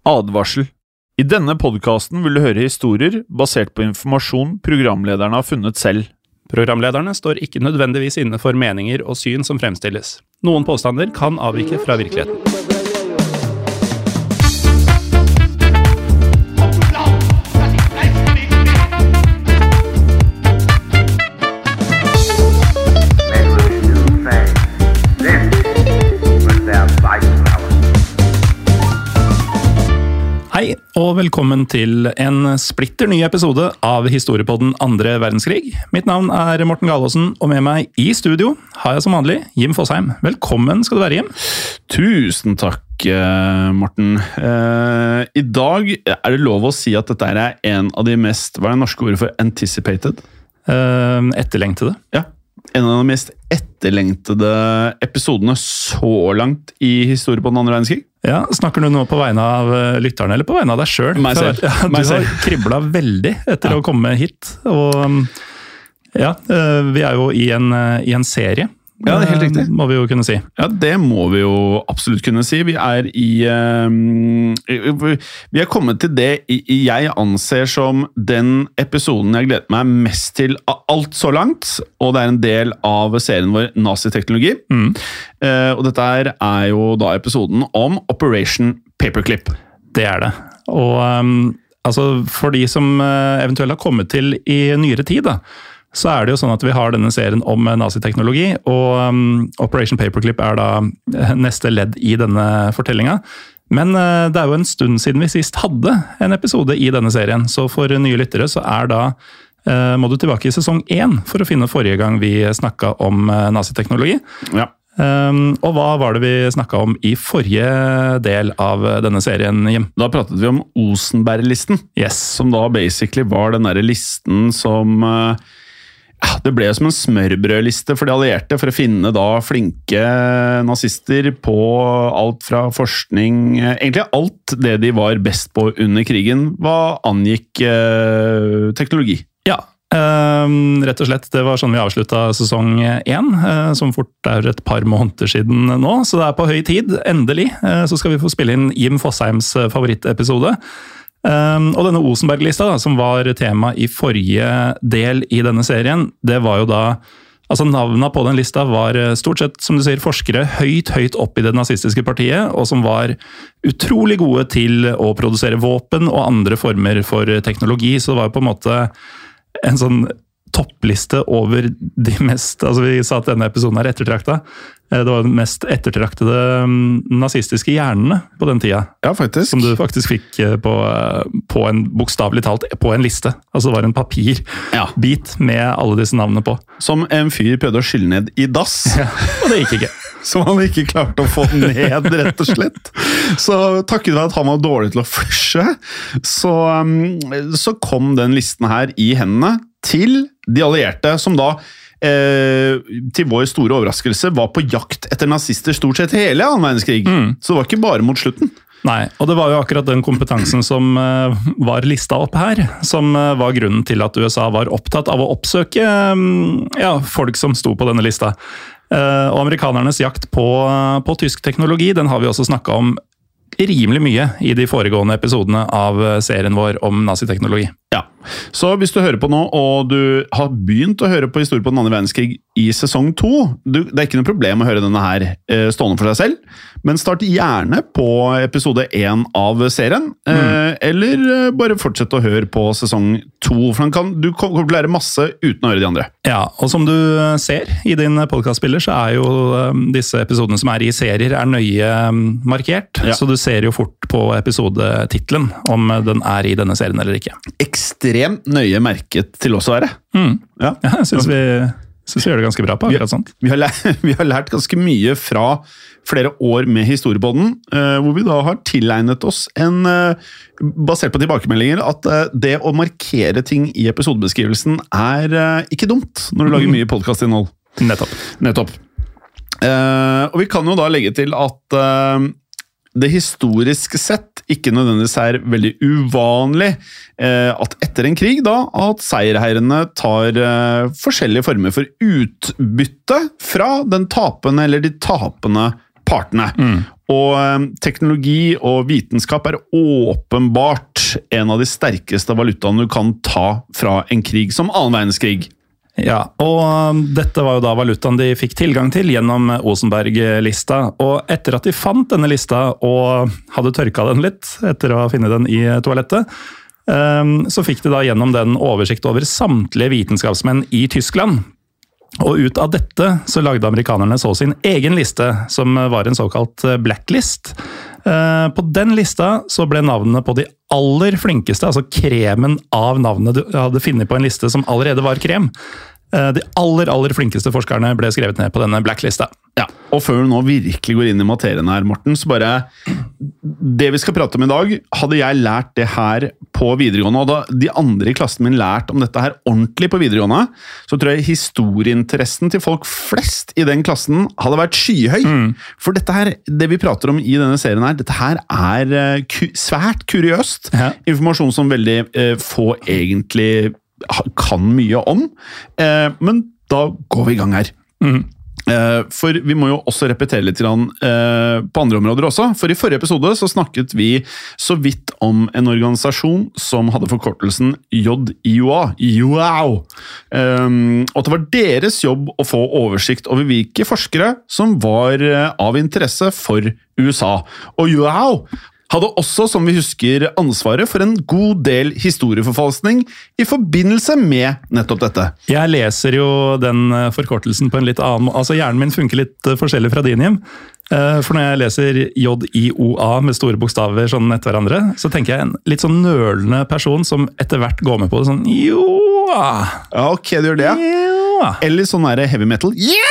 Advarsel. I denne podcasten vil du høre historier basert på informasjon programlederne har funnet selv. Programlederne står ikke nødvendigvis inne for meninger og syn som fremstilles. Noen påstander kan avvike fra virkeligheten. Hei, og velkommen til en splitter ny episode av Historiepodden 2. verdenskrig. Mitt navn er Morten Galaasen, og med meg i studio har jeg som vanlig Jim Fosheim. Velkommen skal du være, Jim. Tusen takk, Morten. I dag er det lov å si at dette er en av de mest, hva er det norske ordet for anticipated? Etterlengtede. Ja, en av de mest etterlengtede episodene så langt i Historiepodden 2. verdenskrig. Ja, snakker du nå på vegne av lytterne, eller på vegne av deg selv? Meg selv. Ja, du har kriblet veldig etter å komme hit, og ja, vi er jo i en serie. Ja, det er helt riktig. Må vi jo kunne si. Ja, det må vi jo absolutt kunne si. Vi er kommet til det jeg anser som den episoden jeg gleder meg mest til av alt så langt, og det er en del av serien vår Nazi-teknologi. Og dette er jo da episoden om Operation Paperclip. Det er det. Og altså, for de som eventuelt har kommet til i nyere tid da, så er det jo sånn at vi har denne serien om naziteknologi, og Operation Paperclip er da neste ledd i denne fortellingen. Men det er jo en stund siden vi sist hadde en episode i denne serien, så for nye lyttere så er da, må du tilbake i sesong 1 for å finne forrige gang vi snakket om naziteknologi. Ja. Og hva var det vi snakket om i forrige del av denne serien, Jim? Da pratet vi om Osenberg-listen, Yes. som da basically var den der listen som... Ja, det ble som en smørbrødliste for de allierte for å finne da flinke nazister på alt fra forskning, egentlig alt det de var best på under krigen, hva angikk teknologi. Ja, rett og slett, det var sånn vi avsluttet sesong 1, som fort er et par måneder siden nå, så det er på høy tid, endelig, så skal vi få spille inn Jim Fosheims favorittepisode. Og denne Osenberg-lista da, som var tema i forrige del i denne serien, det var jo da, altså navnene på den lista var stort sett, som du sier, forskere høyt opp i det nazistiske partiet, og som var utrolig gode til å produsere våpen og andre former for teknologi, så det var jo på en måte en sånn toppliste over de mest, altså vi sa at denne episoden er ettertraktet, det var den mest ettertraktede nazistiske hjernene på den tida. Ja, faktisk. Som du faktisk fikk på en, bokstavelig talt, på en liste. Altså det var en papirbit med alle disse navnene på. Som en fyr prøvde å skylle ned i dass. Ja, og det gikk ikke. Som han ikke klarte å få ned, rett og slett. Så takket være at han var dårlig til å flushe, så kom den listen her i hendene til de allierte, som da til vår store overraskelse var på jakt etter nazister stort sett hele annen verdenskrig. Så det var ikke bare mot slutten. Nei, og det var jo akkurat den kompetansen som var lista opp her, som var grunnen til at USA var opptatt av å oppsøke folk som sto på denne lista. Og amerikanernes jakt på tysk teknologi, den har vi også snakket om rimelig mye i de foregående episodene av serien vår om naziteknologi. Ja, så hvis du hører på nå, og du har begynt å høre på historie på den 2. verdenskrig i sesong 2, det er ikke noe problem å høre denne her stående for deg selv, men start gjerne på episode 1 av serien, eller bare fortsett å høre på sesong 2, for du kommer til å lære masse uten å høre de andre. Ja, og som du ser i din podcastspiller, så er jo disse episodene som er i serier er nøye markert, så du ser jo fort på episodetitlen om den er i denne serien eller ikke. Ekstremt nøye merket til oss å være. Ja, jeg synes vi gjør det ganske bra på akkurat sånt. Vi har lært ganske mye fra flere år med Historiepodden, hvor vi da har tilegnet oss basert på tilbakemeldinger, at det å markere ting i episodebeskrivelsen er ikke dumt når du lager mye podcastinnhold. Nettopp. Og vi kan jo da legge til at det historiske sett ikke nødvendigvis er veldig uvanlig at etter en krig da, at seierherrene tar forskjellige former for utbytte fra den tapende eller de tapende partene. Og teknologi og vitenskap åpenbart en av de sterkeste valutaene du kan ta fra en krig som annen verdenskrig. Ja, og dette var jo da valutaen de fikk tilgang til gjennom Osenberg-lista. Og etter at de fant denne lista og hadde tørka den litt etter å ha funnet den i toalettet, så fikk de da gjennom den oversikt over samtlige vitenskapsmenn i Tyskland. Og ut av dette så lagde amerikanerne så sin egen liste, som var en såkalt blacklist. På den lista så ble navnene på de aller flinkeste, altså kremen av navnene du hadde funnet på en liste som allerede var krem. De aller flinkeste forskerne ble skrevet ned på denne blacklista. Ja, og før du nå virkelig går inn i materien her, Morten, så bare det vi skal prate om i dag, hadde jeg lært det her på videregående, og da de andre i klassen min lært om dette her ordentlig på videregående, så tror jeg historieinteressen til folk flest i den klassen hadde vært skyhøy. For dette her, det vi prater om i denne serien her, dette her svært kuriøst. Ja. Informasjon som veldig få egentlig kan mye om, men da går vi i gang her. For vi må jo også repetere litt på andre områder også, for i forrige episode så snakket vi så vidt om en organisasjon som hadde forkortelsen JIUA, og det var deres jobb å få oversikt over hvilke forskere som var av interesse for USA. Og JIUA hadde også, som vi husker, ansvaret for en god del historieforfalskning i forbindelse med nettopp dette. Jeg leser jo den forkortelsen på en litt annen måte. Altså hjernen min funker litt forskjellig fra din hjem. For når jeg leser JIOA med store bokstaver sånn etter hverandre, så tenker jeg en litt sånn nølende person som etter hvert går med på det sånn joa. Ja, ok, du gjør det. Ja. Eller sånn der heavy metal.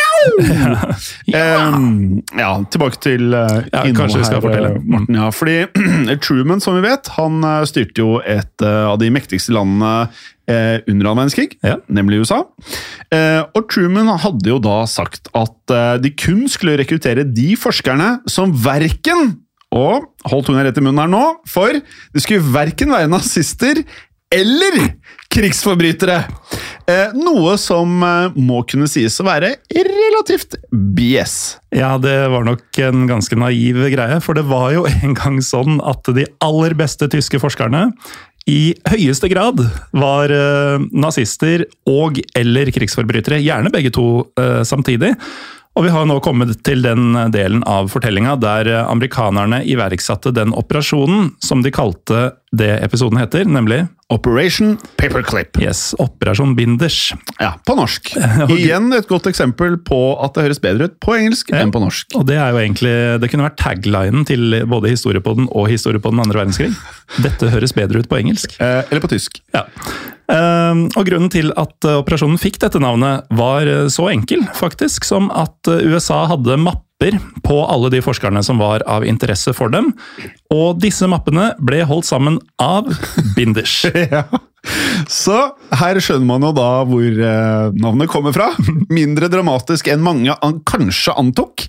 Ja, tilbake til kanskje vi skal fortelle. Morten, ja, fordi Truman, som vi vet, han styrte jo et av de mektigste landene under annen verdenskrig, nemlig USA. Og Truman hadde jo da sagt at de kun skulle rekruttere de forskerne som verken, og hold tunga rett i munnen her nå, for de skulle verken være nazister eller krigsforbrytere. Noe som må kunne sies å være relativt BS. Ja, det var nok en ganske naiv greie, for det var jo en gang sånn at de aller beste tyske forskerne i høyeste grad var nazister og eller krigsforbrytere, gjerne begge to samtidig. Og vi har nå kommet til den delen av fortellinga der amerikanerne iverksatte den operasjonen som de kalte det episoden heter, nemlig Operation Paperclip. Yes, Operasjon Binders. Ja, på norsk. Igjen et godt eksempel på at det høres bedre ut på engelsk enn på norsk. Og det er jo egentlig, det kunne vært taglinen til både Historiepodden og Historiepodden andre verdenskrig. Dette høres bedre ut på engelsk. Eller på tysk. Ja. Og grunnen til at operasjonen fikk dette navnet var så enkel, faktisk, som at USA hadde mapper på alle de forskerne som var av interesse for dem, og disse mappene ble holdt sammen av binders. Ja. Så her skjønner man jo da hvor navnet kommer fra. Mindre dramatisk enn mange kanskje antok.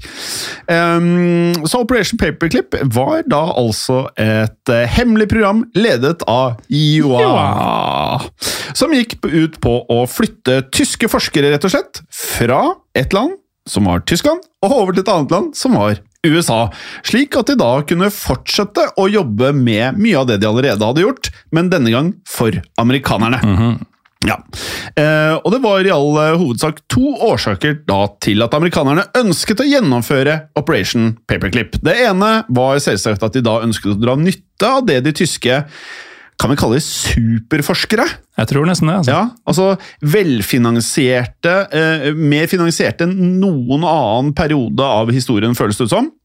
Så Operation Paperclip var da altså et hemmelig program ledet av JIUA, som gikk ut på å flytte tyske forskere rett og slett fra et land som var Tyskland, og over til et annet land som var USA, slik at de da kunne fortsette å jobbe med mye av det de allerede hadde gjort, men denne gang for amerikanerne. Ja. Og det var i all hovedsak 2 årsaker da til at amerikanerne ønsket å gjennomføre Operation Paperclip. Det ene var selvsagt at de da ønsket å dra nytte av det de tyske kan vi kalle det superforskere? Jeg tror nesten det. Altså. Ja, altså velfinansierte, mer finansierte enn noen annen periode av historien føles det ut som.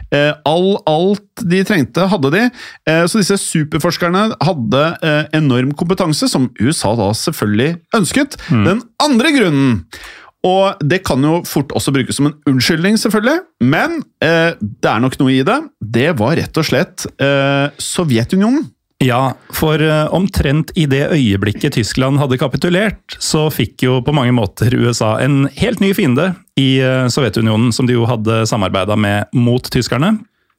Alt de trengte hadde de, så disse superforskerne hadde enorm kompetanse som USA da selvfølgelig ønsket. Den andre grunnen, og det kan jo fort også brukes som en unnskyldning selvfølgelig, men det er nok noe i det, det var rett og slett Sovjetunionen. Ja, for omtrent i det øyeblikket Tyskland hadde kapitulert, så fikk jo på mange måter USA en helt ny fiende i Sovjetunionen, som de jo hadde samarbeidet med mot tyskerne.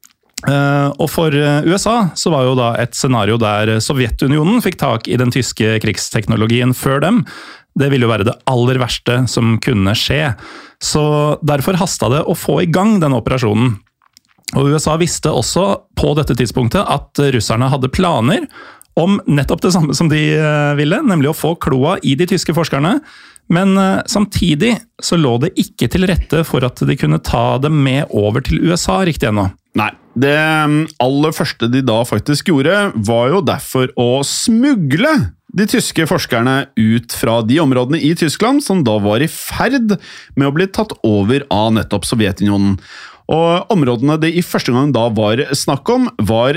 Og for USA så var jo da et scenario der Sovjetunionen fikk tak i den tyske krigsteknologien før dem. Det ville jo være det aller verste som kunne skje. Så derfor hastet det å få i gang den operasjonen. Og USA visste også på dette tidspunktet at russerne hadde planer om nettopp det samme som de ville, nemlig å få kloa i de tyske forskerne. Men samtidig så lå det ikke til rette for at de kunne ta dem med over til USA riktig ennå. Nei, det aller første de da faktisk gjorde, var jo derfor å smugle de tyske forskerne ut fra de områdene i Tyskland som da var i ferd med å bli tatt over av nettopp Sovjetunionen. Og områdene det i første gang da var snakk om, var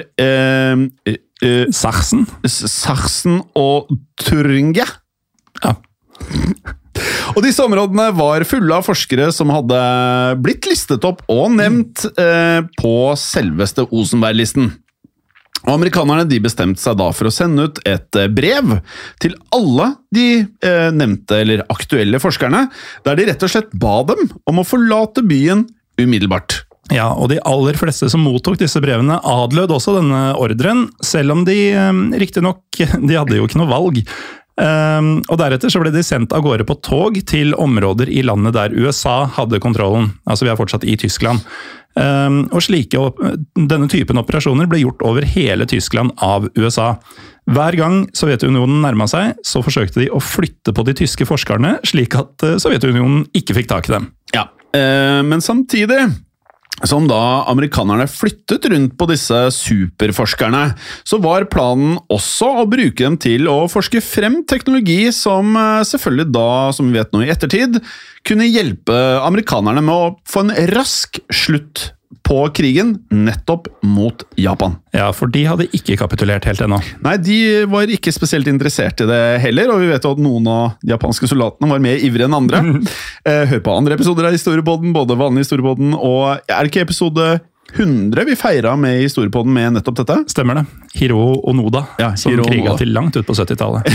Sachsen og Thuringia. Ja. Og disse områdene var fulle av forskere som hadde blitt listet opp og nevnt på selveste Osenberg-listen. Og amerikanerne de bestemte seg da for å sende ut et brev til alle de nevnte eller aktuelle forskerne, der de rett og slett ba dem om å forlate byen umiddelbart. Ja, og de aller fleste som mottok disse brevene adlød også denne ordren, selv om de riktignok, de hadde jo ikke noe valg. Og deretter så ble de sendt av gårde på tog til områder i landet der USA hadde kontrollen. Altså vi er fortsatt i Tyskland. Og denne typen operasjoner ble gjort over hele Tyskland av USA. Hver gang Sovjetunionen nærmet seg, så forsøkte de å flytte på de tyske forskerne, slik at Sovjetunionen ikke fikk tak i dem. Ja, men samtidig som da amerikanerne flyttet rundt på disse superforskerne, så var planen også å bruke dem til å forske frem teknologi som selvfølgelig da, som vi vet nå i ettertid, kunne hjelpe amerikanerne med å få en rask slutt på krigen nettopp mot Japan. Ja, for de hadde ikke kapitulert helt ennå. Nei, de var ikke spesielt interessert i det heller, og vi vet jo at noen av de japanske soldatene var mer ivrige enn andre. Hør på andre episoder av Historiepodden, både vanlig Historiepodden, og er det ikke episode 100 vi feiret med Historiepodden med nettopp dette? Stemmer det. Hiro Onoda, ja, som kriget til langt ut på 70-tallet.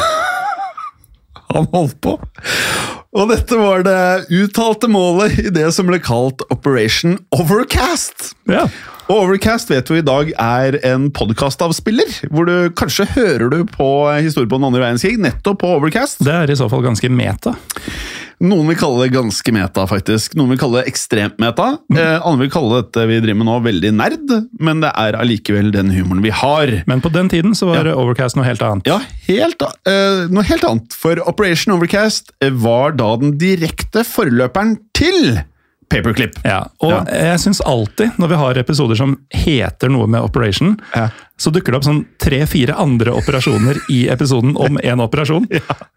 Han holdt på. Og dette var det uttalte målet i det som ble kalt Operation Overcast. Ja. Og Overcast vet vi i dag er en podcastavspiller, hvor du kanskje hører du på historie på den andre verdenskrig, nettopp på Overcast. Det er i så fall ganske meta. Noen vil kalle det ganske meta, faktisk. Noen vil kalle det ekstremt meta. Andre vil kalle dette vi driver med nå veldig nerd, men det er allikevel den humoren vi har. Men på den tiden så var Overcast noe helt annet. Ja, noe helt annet. For Operation Overcast var da den direkte forløperen til Paperclip. Ja, og jeg synes alltid, når vi har episoder som heter noe med Operation, så dukker det opp sånn 3-4 andre operasjoner i episoden om en operasjon.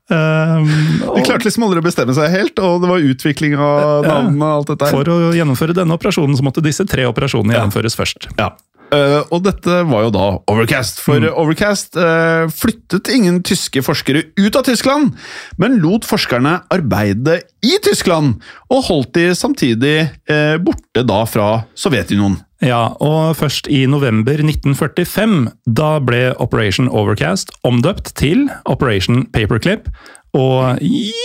De klarte liksom aldri å bestemme seg helt, og det var utvikling av navnene og alt dette. For å gjennomføre denne operasjonen så måtte disse 3 operasjonene gjennomføres først. Ja. Og dette var jo da Overcast, for Overcast flyttet ingen tyske forskere ut av Tyskland, men lot forskerne arbeide i Tyskland, og holdt de samtidig borte da fra Sovjetunionen. Ja, og først i november 1945, da ble Operation Overcast omdøpt til Operation Paperclip, og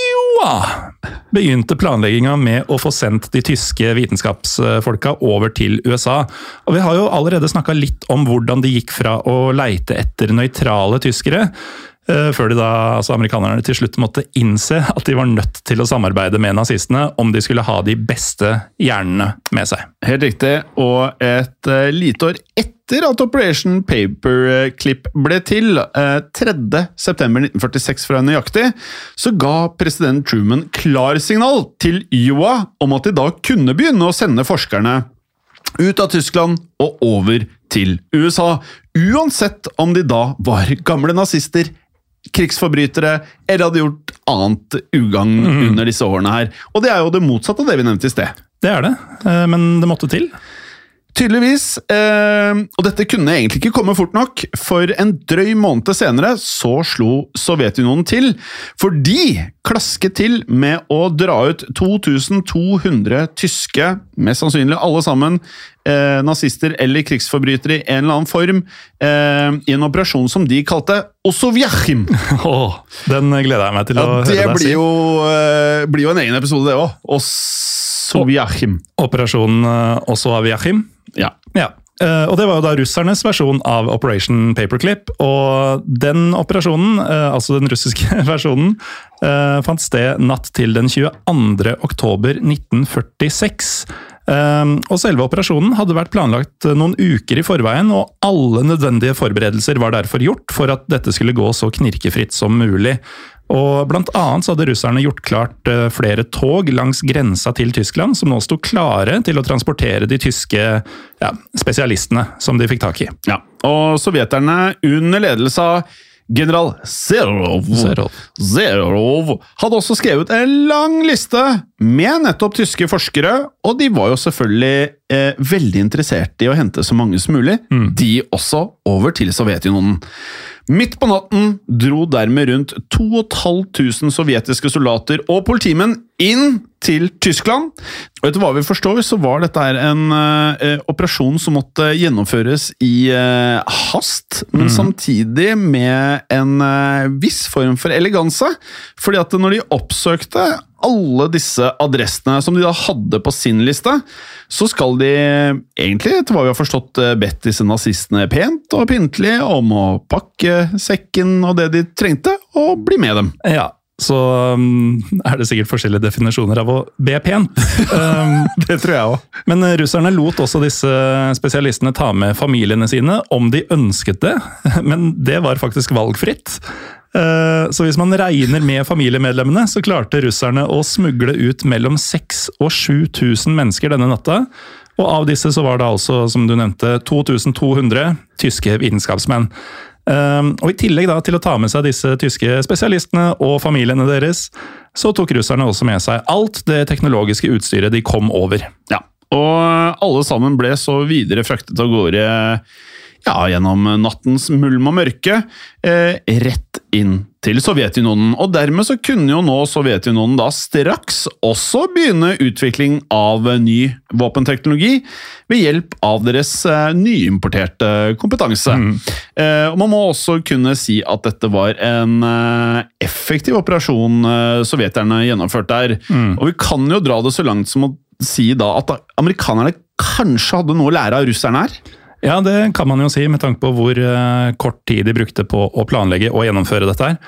begynte planlegginga med å få sendt de tyske vitenskapsfolka over til USA. Og vi har jo allerede snakket litt om hvordan de gikk fra å leite etter nøytrale tyskere, før de da, altså amerikanerne til slutt måtte innse at de var nødt til å samarbeide med nazistene om de skulle ha de beste hjernene med seg. Helt riktig, og et lite år etter at Operation Paperclip ble til, 3. september 1946 fra nøyaktig, så ga president Truman klarsignal til Iowa om at de da kunne begynne å sende forskerne ut av Tyskland og over til USA, uansett om de da var gamle nazister, krigsforbrytere, eller hadde gjort annet ugagn under disse årene her. Og det er jo det motsatte av det vi nevnte i sted. Det er det, men det måtte til. Tydeligvis, og dette kunne egentlig ikke komme fort nok, for en drøy måned senere så slo Sovjetunionen til, for de klasket til med å dra ut 2200 tyske, mest sannsynlig alle sammen, nazister eller krigsforbrytere i en eller annen form, i en operasjon som de kalte Osovyachim. Den gleder jeg meg til å høre deg si. Det blir jo en egen episode det også. Osovyachim. Operasjonen Osovyachim. Ja. Og det var jo da russernes versjon av Operation Paperclip, og den operasjonen, altså den russiske versjonen, fant sted natt til den 22. oktober 1946. Og selve operasjonen hadde vært planlagt noen uker i forveien, og alle nødvendige forberedelser var derfor gjort for at dette skulle gå så knirkefritt som mulig. Og blant annet så hadde russerne gjort klart flere tog langs grensa til Tyskland, som nå stod klare til å transportere de tyske spesialistene som de fikk tak i. Ja, og sovjeterne under ledelse av general Zerov hadde også skrevet en lang liste med nettopp tyske forskere, og de var jo selvfølgelig veldig interessert i å hente så mange som mulig, de også over til Sovjetunionen. Midt på natten dro dermed rundt 2500 sovjetiske soldater og politimenn inn til Tyskland. Og etter hva vi forstår, så var dette en operasjon som måtte gjennomføres i hast, men samtidig med en viss form for eleganse. Fordi at når de oppsøkte alle disse adressene som de da hadde på sin liste, så skal de egentlig, etter hva vi har forstått, bedt disse nazistene pent og pyntelig om å pakke sekken og det de trengte, og bli med dem. Ja, så er det sikkert forskjellige definisjoner av å be pent. Det tror jeg også. Men russerne lot også disse spesialistene ta med familiene sine om de ønsket det, men det var faktisk valgfritt. Så hvis man regner med familiemedlemmene, så klarte russerne å smugle ut mellom 6 og 7000 mennesker denne natta. Og av disse så var det altså, som du nevnte, 2200 tyske vitenskapsmenn. Og i tillegg da til å ta med seg disse tyske spesialistene og familiene deres, så tok russerne også med seg alt det teknologiske utstyret de kom over. Ja, og alle sammen ble så videre fraktet av gårde gjennom nattens mulm og mørke, rett inn til Sovjetunionen. Og dermed så kunne jo nå Sovjetunionen da straks også begynne utvikling av ny våpenteknologi ved hjelp av deres nyimporterte kompetanse. Og man må også kunne si at dette var en effektiv operasjon sovjeterne gjennomførte der. Og vi kan jo dra det så langt som å si da at amerikanerne kanskje hadde noe å lære av russerne her. Ja, det kan man jo si, med tanke på hvor kort tid de brukte på å planlegge og gjennomføre dette her.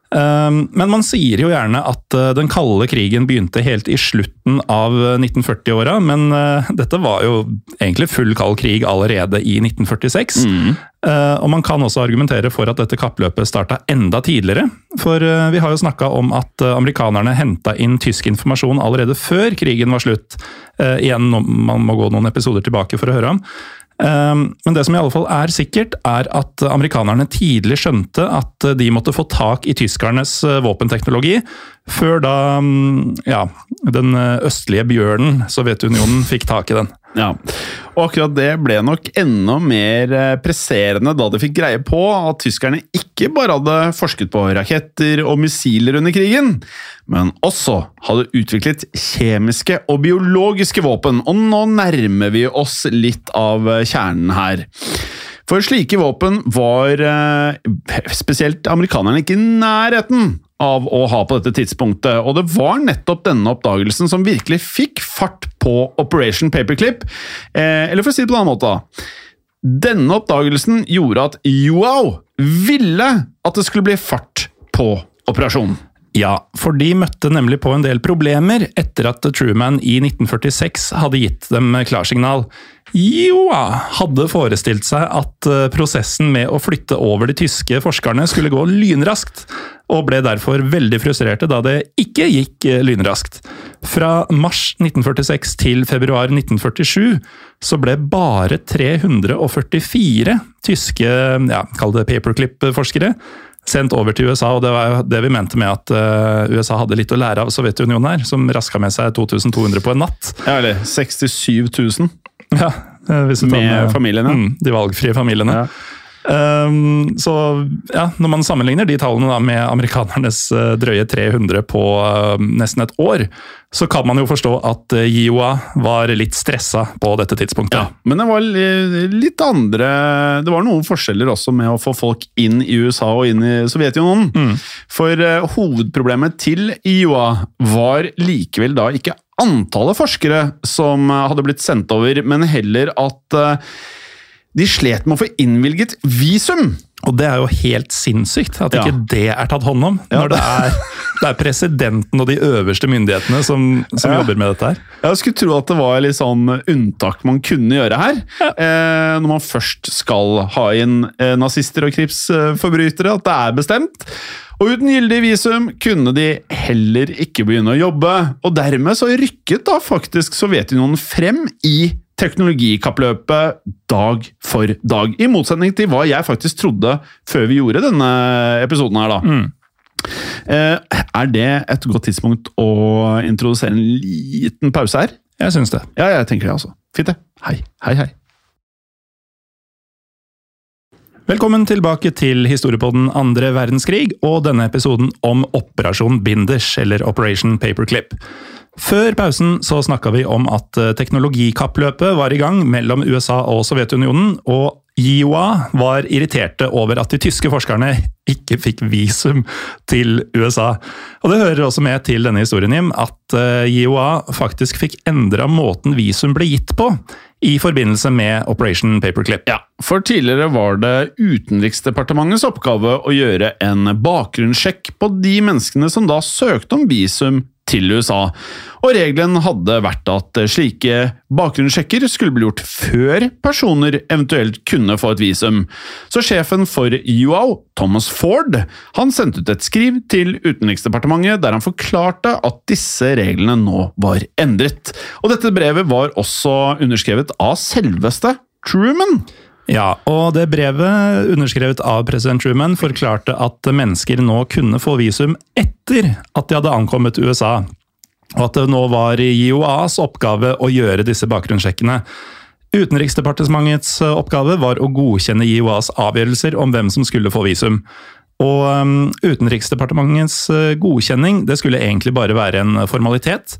Men man sier jo gjerne at den kalde krigen begynte helt i slutten av 1940-åra, men dette var jo egentlig full kald krig allerede i 1946. Og man kan også argumentere for at dette kappløpet startet enda tidligere, for vi har jo snakket om at amerikanerne hentet inn tysk informasjon allerede før krigen var slutt. Igjen, man må gå noen episoder tilbake for å høre om. Men det som i alle fall er sikkert, er at amerikanerne tidlig skjønte at de måtte få tak i tyskernes våpenteknologi, før da den østlige bjørnen, Sovjetunionen, fikk tak i den. Ja, og akkurat det ble nok enda mer presserende da de fikk greie på at tyskerne ikke bare hadde forsket på raketter og missiler under krigen, men også hadde utviklet kjemiske og biologiske våpen, og nå nærmer vi oss litt av kjernen her. For slike våpen var spesielt amerikanerne ikke i nærheten av å ha på dette tidspunktet, og det var nettopp denne oppdagelsen som virkelig fikk fart på Operation Paperclip, eller for å si det på en annen måte. Denne oppdagelsen gjorde at UAU ville at det skulle bli fart på operasjonen. Ja, for de møtte nemlig på en del problemer etter at Truman i 1946 hadde gitt dem klarsignal. Joa, hadde forestilt seg at prosessen med å flytte over de tyske forskerne skulle gå lynraskt, og ble derfor veldig frustrerte da det ikke gikk lynraskt. Fra mars 1946 til februar 1947 så ble bare 344 tyske, kall det paperclip-forskere, sendt over til USA, og det var det vi mente med at USA hadde litt å lære av Sovjetunionen her, som rasket med seg 2200 på en natt. Ja, eller 67 000. Ja, med familiene. De valgfrie familiene. Ja. Så når man sammenligner de tallene da med amerikanernes drøye 300 på nesten et år, så kan man jo forstå at JIOA var litt stressa på dette tidspunktet. Ja, men det var litt andre, det var noen forskjeller også med å få folk inn i USA og inn i Sovjetunionen. For hovedproblemet til JIOA var likevel da ikke antallet forskere som hadde blitt sendt over, men heller at de slet med å få innvilget visum. Og det er jo helt sinnssykt at ikke det er tatt hånd om, når det er presidenten og de øverste myndighetene som jobber med dette her. Jeg skulle tro at det var litt sånn unntak man kunne gjøre her, når man først skal ha inn nazister og krigsforbrytere, at det er bestemt. Og uten gyldig visum kunne de heller ikke begynne å jobbe, og dermed så rykket da faktisk Sovjetunionen frem i teknologikappløpet dag for dag, i motsetning til hva jeg faktisk trodde før vi gjorde denne episoden her da. Er det et godt tidspunkt å introdusere en liten pause her? Jeg synes det. Ja, jeg tenker det altså. Fint det. Hei, hei, hei. Velkommen tilbake til Historiepodden 2. verdenskrig, og denne episoden om Operasjon Binders, eller Operation Paperclip. Før pausen så snakket vi om at teknologikappløpet var i gang mellom USA og Sovjetunionen, og JIOA var irriterte over at de tyske forskerne ikke fikk visum til USA. Og det hører også med til denne historien, Jim, at JIOA faktisk fikk endret måten visum ble gitt på i forbindelse med Operation Paperclip. Ja, for tidligere var det Utenriksdepartementets oppgave å gjøre en bakgrunnssjekk på de menneskene som da søkte om visum til USA. Og regelen hadde vært at slike bakgrunnssjekker skulle bli gjort før personer eventuelt kunne få et visum. Så sjefen for UO, Thomas Ford, han sendte ut et skriv til Utenriksdepartementet der han forklarte at disse reglene nå var endret. Og dette brevet var også underskrevet av selveste Truman. Ja, og det brevet underskrevet av president Truman forklarte at mennesker nå kunne få visum etter at de hadde ankommet USA, og at det nå var JIOAs oppgave å gjøre disse bakgrunnssjekkene. Utenriksdepartementets oppgave var å godkjenne JIOAs avgjørelser om hvem som skulle få visum. Og Utenriksdepartementets godkjenning, det skulle egentlig bare være en formalitet.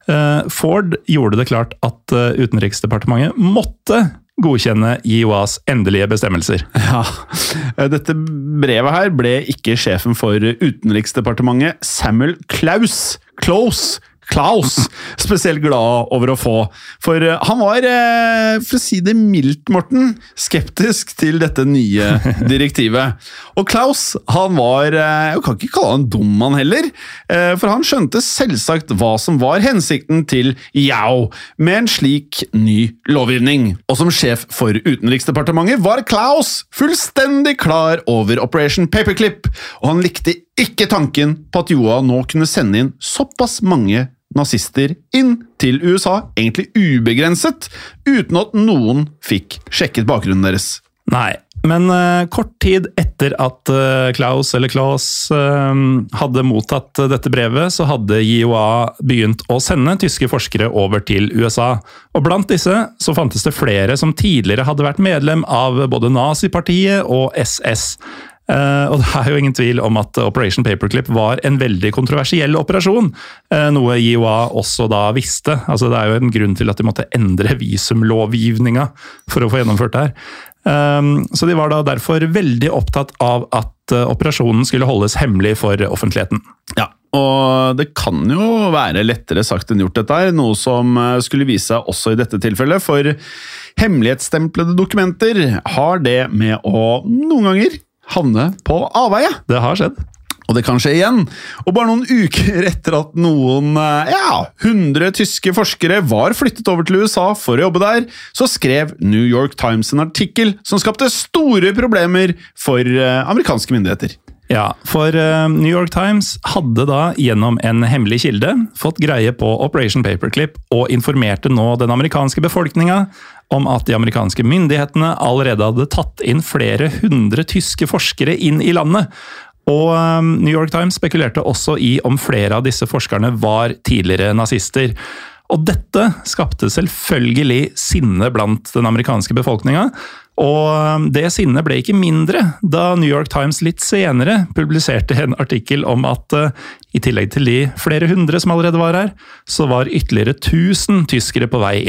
Ford gjorde det klart at Utenriksdepartementet måtte godkjenne JIOAs endelige bestemmelser. Ja, dette brevet her ble ikke sjefen for Utenriksdepartementet, Samuel Klaus, spesielt glad over å få. For han var, for å si det mildt, Morten, skeptisk til dette nye direktivet. Og Klaus, han var, jeg kan ikke kalle han dum han heller, for han skjønte selvsagt hva som var hensikten til JIO med en slik ny lovgivning. Og som sjef for Utenriksdepartementet var Klaus fullstendig klar over Operation Paperclip, og han likte ikke tanken på at JIOA nå kunne sende inn såpass mange nazister inn til USA, egentlig ubegrenset, uten at noen fikk sjekket bakgrunnen deres. Nei, men kort tid etter at Klaus hadde mottatt dette brevet, så hadde JIOA begynt å sende tyske forskere over til USA. Og blant disse så fantes det flere som tidligere hadde vært medlem av både Nazipartiet og SS. Og det er jo ingen tvil om at Operation Paperclip var en veldig kontroversiell operasjon, noe JIOA også da visste. Altså det er jo en grunn til at de måtte endre visumlovgivninga for å få gjennomført det her. Så de var da derfor veldig opptatt av at operasjonen skulle holdes hemmelig for offentligheten. Ja, og det kan jo være lettere sagt enn gjort dette her, noe som skulle vise seg også i dette tilfellet, for hemmelighetstemplede dokumenter har det med å noen ganger havne på avveie. Det har skjedd. Og det kan skje igjen. Og bare noen uker etter at noen 100 tyske forskere var flyttet over til USA for å jobbe der, så skrev New York Times en artikkel som skapte store problemer for amerikanske myndigheter. Ja, for New York Times hadde da gjennom en hemmelig kilde fått greie på Operation Paperclip og informerte nå den amerikanske befolkninga om at de amerikanske myndighetene allerede hadde tatt inn flere 100 tyske forskere inn i landet. Og New York Times spekulerte også i om flere av disse forskerne var tidligere nazister. Og dette skapte selvfølgelig sinne blant den amerikanske befolkninga, og det sinnet ble ikke mindre da New York Times litt senere publiserte en artikkel om at i tillegg til de flere hundre som allerede var her, så var ytterligere 1000 tyskere på vei inn.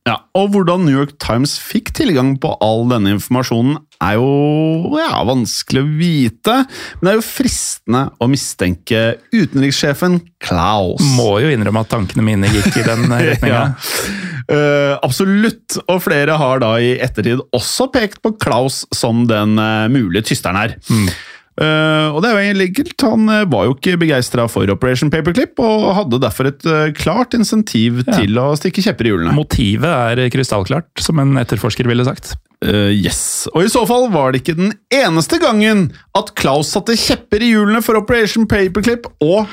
Ja, og hvordan New York Times fikk tilgang på all denne informasjonen er jo vanskelig å vite, men det er jo fristende å mistenke utenrikssjefen Klaus. Må jo innrømme at tankene mine gikk i den retningen. Absolutt, og flere har da i ettertid også pekt på Klaus som den mulige tysteren her. Og det er jo egentlig enkelt, han var jo ikke begeistret for Operation Paperclip, og hadde derfor et klart insentiv til å stikke kjepper i hjulene. Motivet er krystallklart, som en etterforsker ville sagt. Yes, og i så fall var det ikke den eneste gangen at Klaus satte kjepper i hjulene for Operation Paperclip, og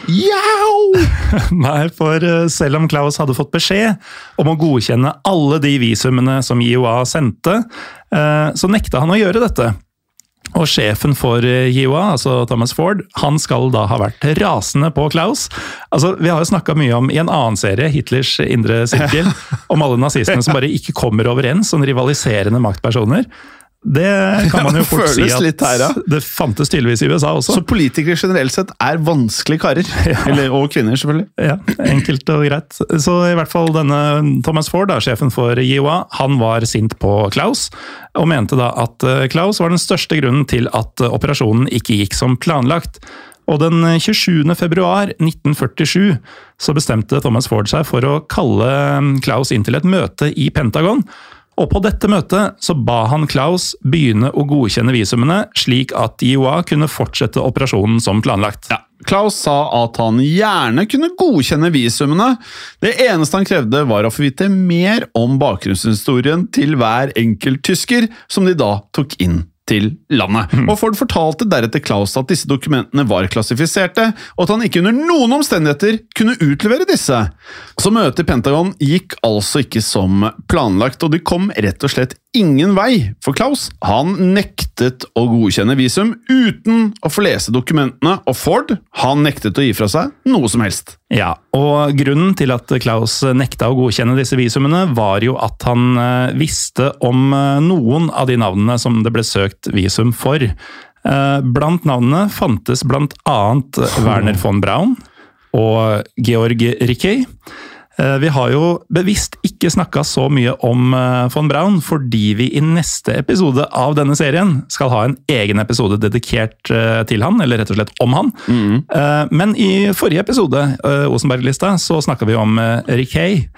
Nei, for selv om Klaus hadde fått beskjed om å godkjenne alle de visumene som JOA sendte, så nekta han å gjøre dette. Og sjefen for JOA, altså Thomas Ford, han skal da ha vært rasende på Klaus. Altså, vi har jo snakket mye om i en annen serie, Hitlers indre sirkel, om alle nazistene som bare ikke kommer overens, sånne rivaliserende maktpersoner. Det kan man jo fort si at her, ja. Det fantes tydeligvis i USA også. Så politikere generelt sett er vanskelige karer, og kvinner selvfølgelig. Ja, enkelt og greit. Så i hvert fall denne Thomas Ford, da, sjefen for JOA, han var sint på Klaus, og mente da at Klaus var den største grunnen til at operasjonen ikke gikk som planlagt. Og den 27. februar 1947 så bestemte Thomas Ford seg for å kalle Klaus inn til et møte i Pentagon. Og på dette møtet så ba han Klaus begynne å godkjenne visumene, slik at JOA kunne fortsette operasjonen som planlagt. Ja, Klaus sa at han gjerne kunne godkjenne visumene. Det eneste han krevde var å få vite mer om bakgrunnshistorien til hver enkelt tysker, som de da tok inn til landet. Og Ford fortalte deretter Klaus at disse dokumentene var klassifiserte, og at han ikke under noen omstendigheter kunne utlevere disse. Så møtet i Pentagon gikk altså ikke som planlagt, og det kom rett og slett ingen vei, for Klaus, han nektet å godkjenne visum uten å få lese dokumentene, og Ford, han nektet å gi fra seg noe som helst. Ja, og grunnen til at Klaus nekta å godkjenne disse visumene var jo at han visste om noen av de navnene som det ble søkt visum for. Blant navnene fantes blant annet Werner von Braun og Georg Rickey. Vi har jo bevisst ikke snakket så mye om von Braun, fordi vi i neste episode av denne serien skal ha en egen episode dedikert til han, eller rett og slett om han. Men i forrige episode, Osenberg-lista, så snakket vi om Rickey.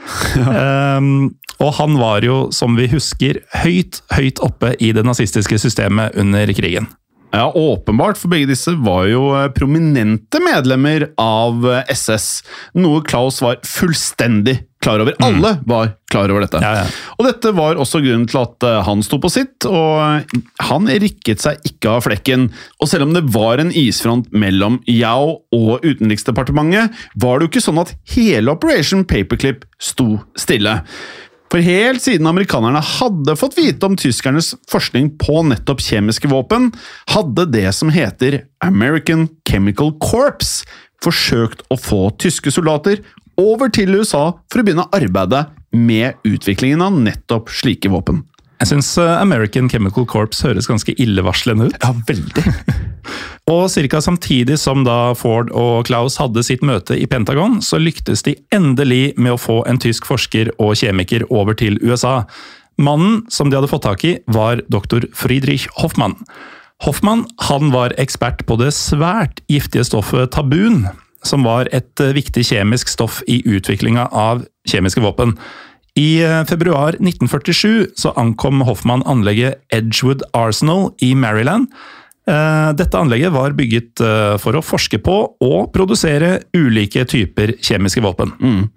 Og han var jo, som vi husker, høyt oppe i det nazistiske systemet under krigen. Ja, åpenbart, for begge disse var jo prominente medlemmer av SS, noe Klaus var fullstendig klar over. Alle var klar over dette. Ja. Og dette var også grunnen til at han sto på sitt, og han rikket seg ikke av flekken. Og selv om det var en isfront mellom JAO og Utenriksdepartementet, var det jo ikke sånn at hele Operation Paperclip sto stille. For helt siden amerikanerne hadde fått vite om tyskernes forskning på nettopp kjemiske våpen, hadde det som heter American Chemical Corps forsøkt å få tyske soldater over til USA for å begynne arbeidet med utviklingen av nettopp slike våpen. Jeg synes American Chemical Corps høres ganske illevarslende ut. Ja, veldig. Og cirka samtidig som da Ford og Klaus hadde sitt møte i Pentagon, så lyktes de endelig med å få en tysk forsker og kjemiker over til USA. Mannen som de hadde fått tak i var dr. Friedrich Hoffmann. Hoffmann, han var ekspert på det svært giftige stoffet tabun, som var et viktig kjemisk stoff i utviklinga av kjemiske våpen. I februar 1947 så ankom Hoffmann anlegget Edgewood Arsenal i Maryland. Dette anlegget var bygget for å forske på og produsere ulike typer kjemiske våpen.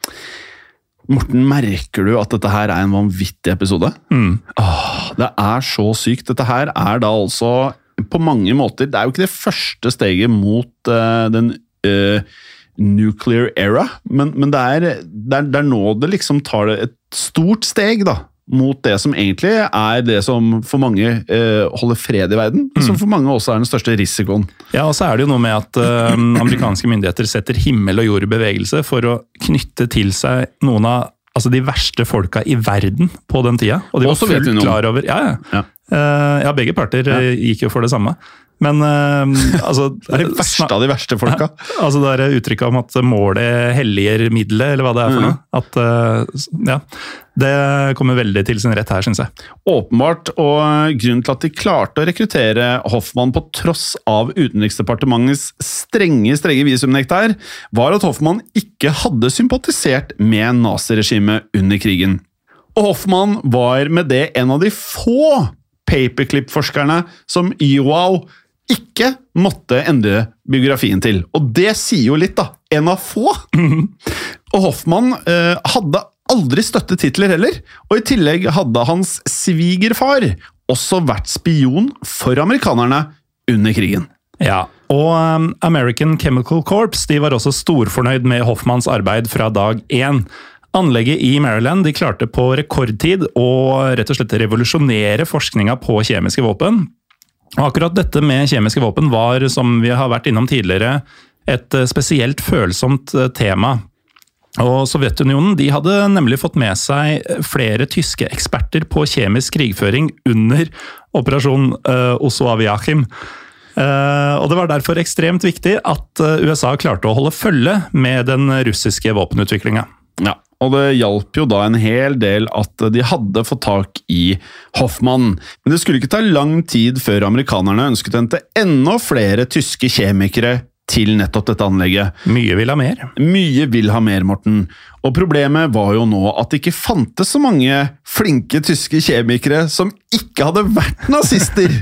Morten, merker du at dette her er en vanvittig episode? Det er så sykt. Dette her er da altså på mange måter, det er jo ikke det første steget mot den nuclear era, men det er nå det liksom tar et stort steg da, mot det som egentlig er det som for mange holder fred i verden, som for mange også er den største risikoen. Ja, og så er det jo noe med at amerikanske myndigheter setter himmel og jord i bevegelse for å knytte til seg noen av de verste folka i verden på den tida. Og de var fullt klar over... Ja, begge parter gikk jo for det samme. Men altså... Det er det verste av de verste folka. Altså det er uttrykket om at målet helliger middelet, eller hva det er for noe. At, Det kommer veldig til sin rett her, synes jeg. Åpenbart, og grunnen til at de klarte å rekruttere Hoffmann på tross av Utenriksdepartementets strenge visumnekt her, var at Hoffmann ikke hadde sympatisert med naziregimet under krigen. Og Hoffmann var med det en av de få paperclip-forskerne som Iwao ikke måtte endre biografien til. Og det sier jo litt da, en av få. Og Hoffmann hadde aldri støttet titler heller, og i tillegg hadde hans svigerfar også vært spion for amerikanerne under krigen. Ja, og American Chemical Corps de var også storfornøyd med Hoffmanns arbeid fra dag 1. Anlegget i Maryland de klarte på rekordtid å rett og slett revolusjonere forskningen på kjemiske våpen. Og akkurat dette med kjemiske våpen var, som vi har vært innom tidligere, et spesielt følsomt tema. Og Sovjetunionen de hadde nemlig fått med seg flere tyske eksperter på kjemisk krigføring under operasjon Oso-Aviachim. Og det var derfor ekstremt viktig at USA klarte å holde følge med den russiske våpenutviklingen. Ja, og det hjalp jo da en hel del at de hadde fått tak i Hoffmann. Men det skulle ikke ta lang tid før amerikanerne ønsket å hente enda flere tyske kjemikere til nettopp dette anlegget. Mye vil ha mer. Mye vil ha mer, Morten. Og problemet var jo nå at det ikke fantes så mange flinke tyske kjemikere som ikke hadde vært nazister.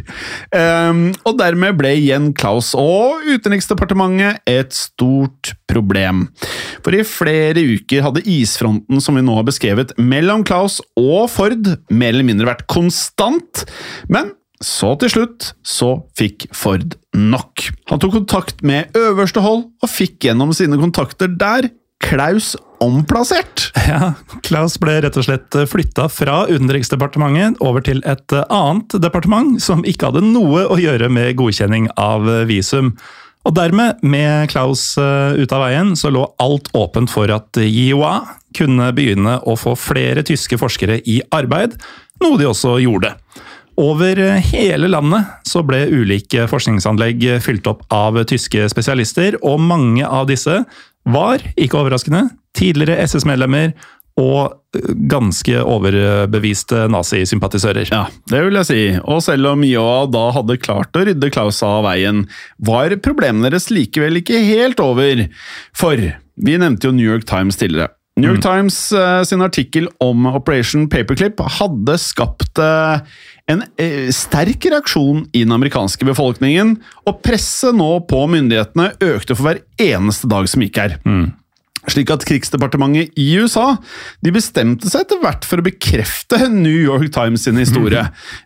Og dermed ble igjen Klaus og Utenriksdepartementet et stort problem. For i flere uker hadde isfronten som vi nå har beskrevet mellom Klaus og Ford mer eller mindre vært konstant, men så til slutt så fikk Ford nok. Han tok kontakt med øverste hold og fikk gjennom sine kontakter der Klaus omplassert. Ja, Klaus ble rett og slett flyttet fra Utenriksdepartementet over til et annet departement som ikke hadde noe å gjøre med godkjenning av visum. Og dermed, med Klaus ut av veien, så lå alt åpent for at Iwa kunne begynne å få flere tyske forskere i arbeid, noe de også gjorde. Over hele landet så ble ulike forskningsanlegg fylt opp av tyske spesialister, og mange av disse var, ikke overraskende, tidligere SS-medlemmer og ganske overbeviste nazisympatisører. Ja, det vil jeg si. Og selv om Iwa da hadde klart å rydde Klaus av veien, var problemene deres likevel ikke helt over. For vi nevnte jo New York Times tidligere. New York Times sin artikkel om Operation Paperclip hadde skapt en sterk reaksjon i den amerikanske befolkningen, og presset nå på myndighetene økte for hver eneste dag som gikk her. Slik at krigsdepartementet i USA de bestemte seg etter hvert for å bekrefte New York Times sin historie.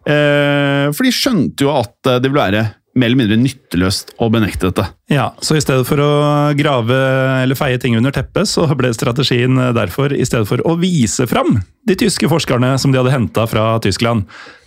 For de skjønte jo at det ville være mer eller mindre nytteløst å benekte dette. Ja, så i stedet for å grave eller feie ting under teppet, så ble strategien derfor i stedet for å vise fram de tyske forskerne som de hadde hentet fra Tyskland.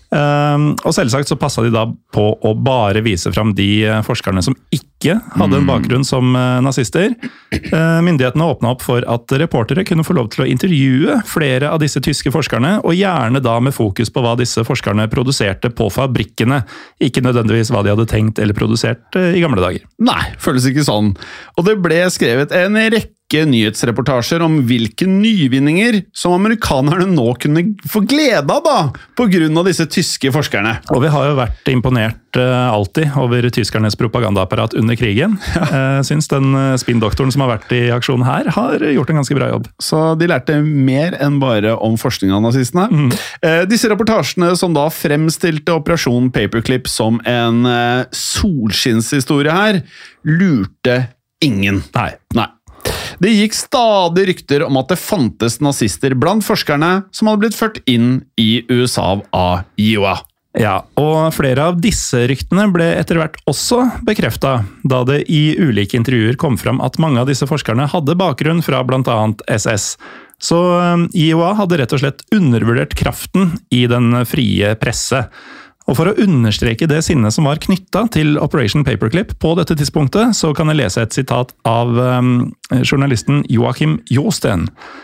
Og selvsagt så passet de da på å bare vise fram de forskerne som ikke hadde en bakgrunn som nazister. Myndighetene åpnet opp for at reportere kunne få lov til å intervjue flere av disse tyske forskerne, og gjerne da med fokus på hva disse forskerne produserte på fabrikkene, ikke nødvendigvis hva de hadde tenkt eller produsert i gamle dager. Nei, føles ikke sånn. Og det ble skrevet en rekke nyhetsreportasjer om hvilke nyvinninger som amerikanerne nå kunne få glede av da, på grunn av disse tyske forskerne. Og vi har jo vært imponert alltid over tyskernes propagandaapparat under krigen. Syns den spinndoktoren som har vært i aksjon her, har gjort en ganske bra jobb. Så de lærte mer enn bare om forskning av nazistene. Disse reportasjene som da fremstilte Operasjon Paperclip som en solskinnshistorie her, lurte ingen. Nei. Det gikk stadig rykter om at det fantes nazister blant forskerne som hadde blitt ført inn i USA av Iwa. Ja, og flere av disse ryktene ble etter hvert også bekreftet, da det i ulike intervjuer kom fram at mange av disse forskerne hadde bakgrunn fra blant annet SS. Så Iwa hadde rett og slett undervurdert kraften i den frie presse. Og for å understreke det sinnet som var knyttet til Operation Paperclip på dette tidspunktet, så kan jeg lese et sitat av journalisten Joachim Josten.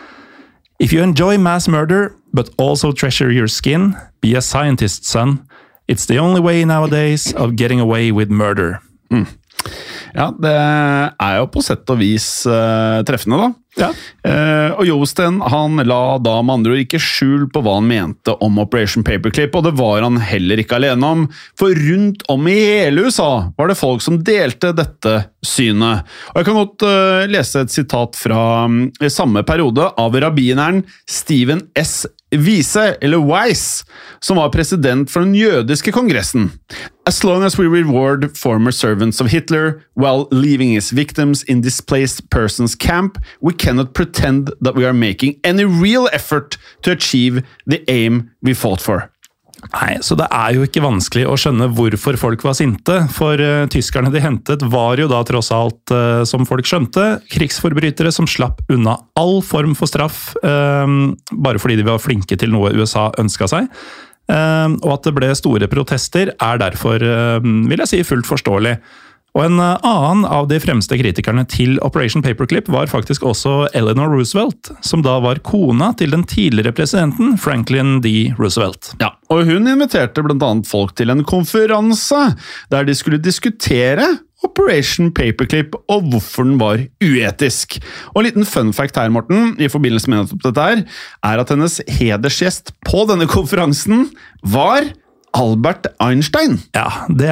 If you enjoy mass murder, but also treasure your skin, be a scientist, son. It's the only way nowadays of getting away with murder. Ja, det jo på sett og vis treffende da. Ja. Og Jostein, han la da med andre ord ikke skjul på hva han mente om Operation Paperclip, og det var han heller ikke alene om, for rundt om i hele USA var det folk som delte dette synet. Og jeg kan godt lese et sitat fra samme periode av rabbineren Stephen S. Wiese, eller Weiss, som var president for den jødiske kongressen. As long as we reward former servants of Hitler while leaving his victims in displaced persons camp, we cannot pretend that we are making any real effort to achieve the aim we fought for. Nei, så det jo ikke vanskelig å skjønne hvorfor folk var sinte, for tyskerne de hentet var jo da tross alt, som folk skjønte, krigsforbrytere som slapp unna all form for straff, bare fordi de var flinke til noe USA ønsket seg. Og at det ble store protester derfor, vil jeg si, fullt forståelig. Og en annen av de fremste kritikerne til Operation Paperclip var faktisk også Eleanor Roosevelt, som da var kona til den tidligere presidenten Franklin D. Roosevelt. Ja, og hun inviterte blant annet folk til en konferanse der de skulle diskutere Operation Paperclip og hvorfor den var uetisk. Og en liten fun fact her, Morten, i forbindelse med dette her, at hennes hedersgjest på denne konferansen var Albert Einstein. Ja, det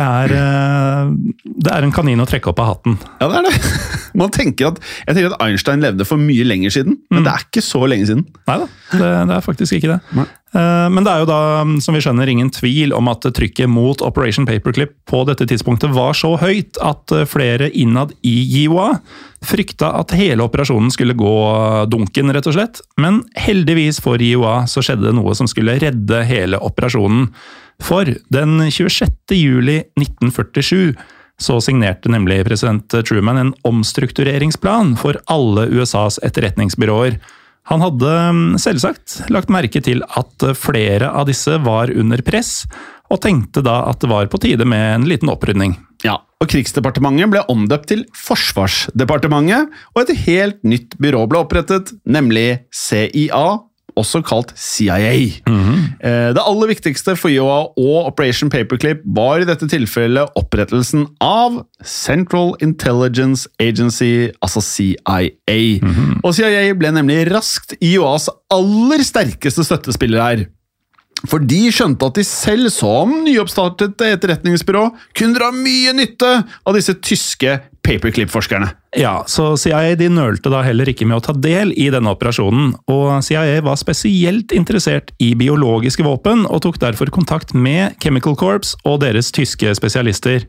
en kanin å trekke opp av hatten. Ja, det det. Jeg tenker at Einstein levde for mye lenger siden, men det ikke så lenge siden. Neida, det faktisk ikke det. Nei. Men det jo da, som vi skjønner, ingen tvil om at trykket mot Operation Paperclip på dette tidspunktet var så høyt at flere innad i JOA frykta at hele operasjonen skulle gå dunken, rett og slett. Men heldigvis for JOA så skjedde det noe som skulle redde hele operasjonen. For den 26. juli 1947 så signerte nemlig president Truman en omstruktureringsplan for alle USAs etterretningsbyråer. Han hadde selvsagt lagt merke til at flere av disse var under press, og tenkte da at det var på tide med en liten opprydning. Ja, og Krigsdepartementet ble omdøpt til Forsvarsdepartementet, og et helt nytt byrå ble opprettet, nemlig CIA, også kalt CIA. Det aller viktigste for JOA og Operation Paperclip var i dette tilfellet opprettelsen av Central Intelligence Agency, altså CIA. Og CIA ble nemlig raskt JOAs aller sterkeste støttespiller her. For de skjønte at de selv som nyoppstartet etterretningsbyrå kunne dra mye nytte av disse tyske paperclip-forskerne. Ja, så CIA de nølte da heller ikke med å ta del i denne operasjonen, og CIA var spesielt interessert i biologiske våpen, og tok derfor kontakt med Chemical Corps og deres tyske spesialister.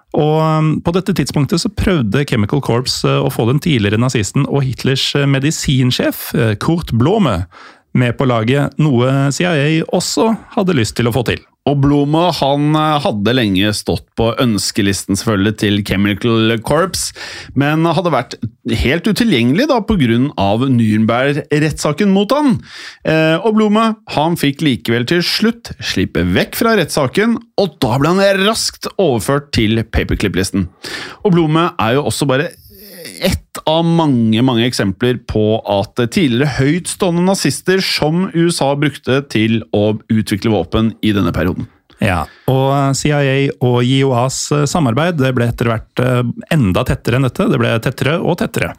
Og på dette tidspunktet så prøvde Chemical Corps å få den tidligere nazisten og Hitlers medisinsjef, Kurt Blome, med på laget, noe CIA også hadde lyst til å få til. Og Blome, han hadde lenge stått på ønskelisten selvfølgelig til Chemical Corps, men hadde vært helt utilgjengelig da på grunn av Nürnberg-rettssaken mot han. Og Blome, han fikk likevel til slutt slippe vekk fra rettssaken, og da ble han raskt overført til Paperclip-listen. Og Blome jo også bare ett av mange eksempler på at tidligere høytstående nazister som USA brukte til å utvikle våpen i denne perioden. Ja, og CIA og JOAs samarbeid det ble etter hvert enda tettere enn dette. Det ble tettere og tettere.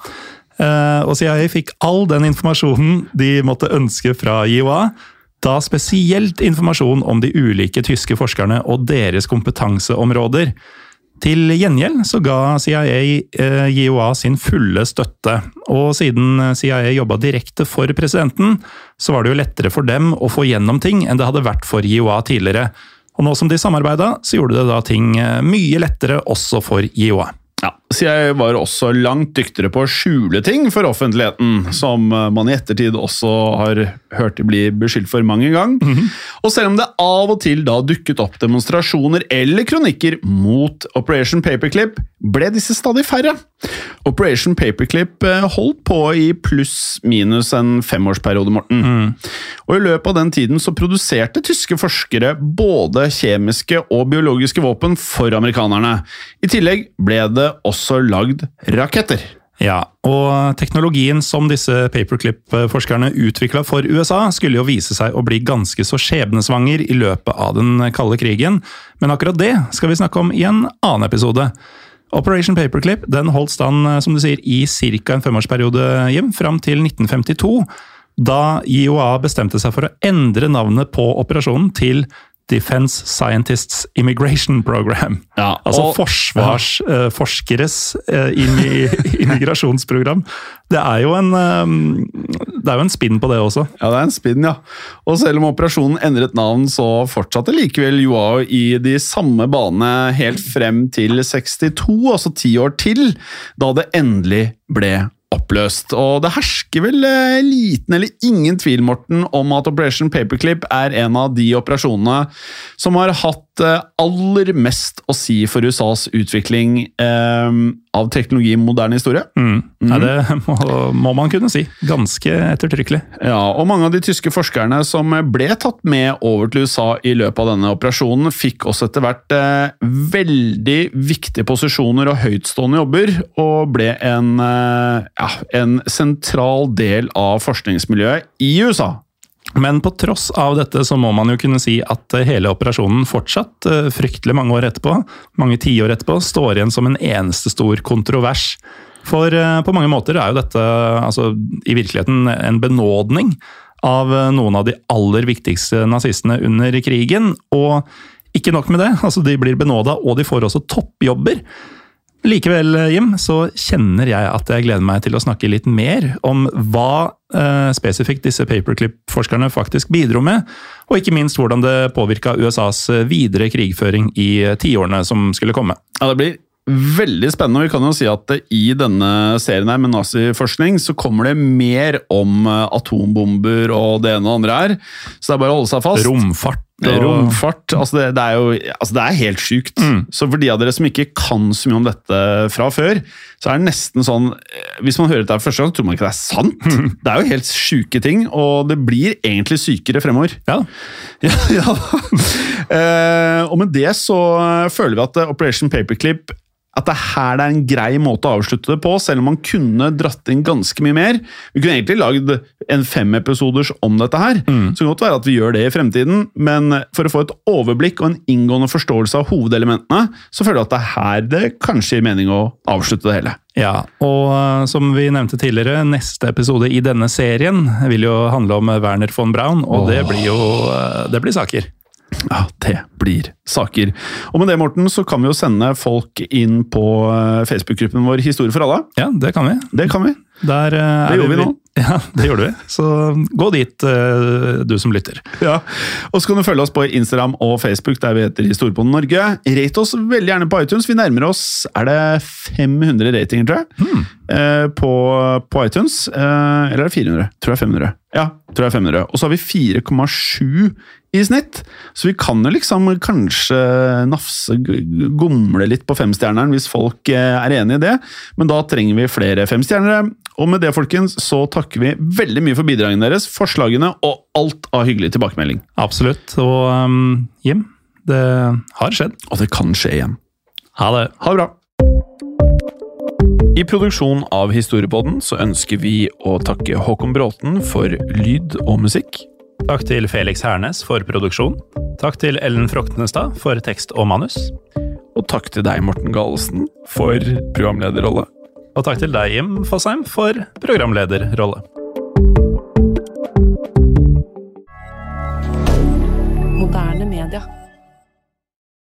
Og CIA fikk all den informasjonen de måtte ønske fra JOA, da spesielt informasjon om de ulike tyske forskerne og deres kompetanseområder. Til gjengjeld så ga CIA JOA sin fulle støtte, og siden CIA jobbet direkte for presidenten, så var det jo lettere for dem å få gjennom ting enn det hadde vært for JOA tidligere. Og nå som de samarbeidet, så gjorde det da ting mye lettere også for JOA. Ja, CIA var også langt dyktigere på å skjule ting for offentligheten, som man i ettertid også har hørt de bli beskyldt for mange ganger. Og selv om det av og til da dukket opp demonstrasjoner eller kronikker mot Operation Paperclip, ble disse stadig færre. Operation Paperclip holdt på i pluss minus en 5-årsperiode, Morten. Og i løpet av den tiden så produserte tyske forskere både kjemiske og biologiske våpen for amerikanerne. I tillegg ble det også lagd raketter. Ja, og teknologien som disse paperclip-forskerne utviklet for USA skulle jo vise seg å bli ganske så skjebnesvanger i løpet av den kalde krigen, men akkurat det skal vi snakke om i en annen episode. Operation Paperclip den holdt stand, som du sier, i cirka en 5-årsperiode, Jim, fram til 1952, da IOA bestemte seg for å endre navnet på operasjonen til Defense Scientists Immigration Program. Ja, altså forskeres immigrasjonsprogram. Det er jo en spinn på det også. Ja, det er en spinn, ja. Og selv om operasjonen endret navn, så fortsatte likevel IOA i de samme bane helt frem til 62, altså 10 år til, da det endelig ble oppløst. Og det hersker vel liten eller ingen tvil, Morten, om at Operation Paperclip er en av de operasjonene som har hatt aller mest å si for USAs utvikling av teknologi i moderne historie. Ja, det må man kunne si. Ganske ettertrykkelig. Ja, og mange av de tyske forskerne som ble tatt med over til USA i løpet av denne operasjonen, fikk også etter hvert veldig viktige posisjoner og høytstående jobber, og ble en sentral del av forskningsmiljøet i USA. Men på tross av dette så må man jo kunne si at hele operasjonen fortsatt, fryktelig mange år etterpå, mange tiår etterpå, står igjen som en eneste stor kontrovers. For på mange måter er jo dette i virkeligheten en benådning av noen av de aller viktigste nazistene under krigen, og ikke nok med det, de blir benådet og de får også toppjobber. Likevel, Jim, så kjenner jeg at jeg gleder meg til å snakke litt mer om hva spesifikt disse paperclip-forskerne faktisk bidro med, og ikke minst hvordan det påvirket USAs videre krigføring i 10-årene som skulle komme. Ja, det blir veldig spennende, og vi kan jo si at i denne serien her med naziforskning så kommer det mer om atombomber og det ene og andre her, så det er bare å holde seg fast. Romfart, det er helt sykt. Så for de av dere som ikke kan så mye om dette fra før, så er det nesten sånn, hvis man hører dette første gang, så tror man ikke det er sant. Det er jo helt syke ting, og det blir egentlig sykere fremover. Ja. Og med det så føler vi at Operation Paperclip, at det her er en grei måte å avslutte det på, selv om man kunne dratt inn ganske mye mer. Vi kunne egentlig lagd en 5 episoders om dette her, så det kan godt være at vi gjør det i fremtiden, men for å få et overblikk og en inngående forståelse av hovedelementene, så føler jeg at det her det kanskje gir mening å avslutte det hele. Ja, og som vi nevnte tidligere, neste episode i denne serien vil jo handle om Werner von Braun, og det blir saker. Ja, det blir saker. Og med det, Morten, så kan vi jo sende folk inn på Facebook-gruppen vår Historie for alle. Ja, det kan vi. Det gjorde vi nå. Ja, det gjorde vi. Så gå dit, du som lytter. Ja, og så kan du følge oss på Instagram og Facebook, der vi heter Historiepodden Norge. Rate oss veldig gjerne på iTunes. Vi nærmer oss, er det 500 ratinger, tror jeg, på iTunes. Eller er det 400? Tror jeg 500. Ja, tror jeg 500. Og så har vi 4,7 i snitt, så vi kan jo liksom kanskje nafse, gomle litt på 5-stjerneren hvis folk er enige i det, men da trenger vi flere 5-stjernere. Og med det, folkens, så takker vi veldig mye for bidragene deres, forslagene og alt av hyggelig tilbakemelding. Absolutt, og Jim, det har skjedd. Og det kan skje igjen. Ha det. Ha det bra. I produksjon av Historiepodden så ønsker vi å takke Håkon Bråten for lyd og musikk. Takk til Felix Hernes for produksjon. Takk til Ellen Froktenestad for tekst og manus. Og takk til deg, Morten Galesen, for programlederrolle. Og takk til deg, Jim Fosheim, for programlederrolle. Moderne media.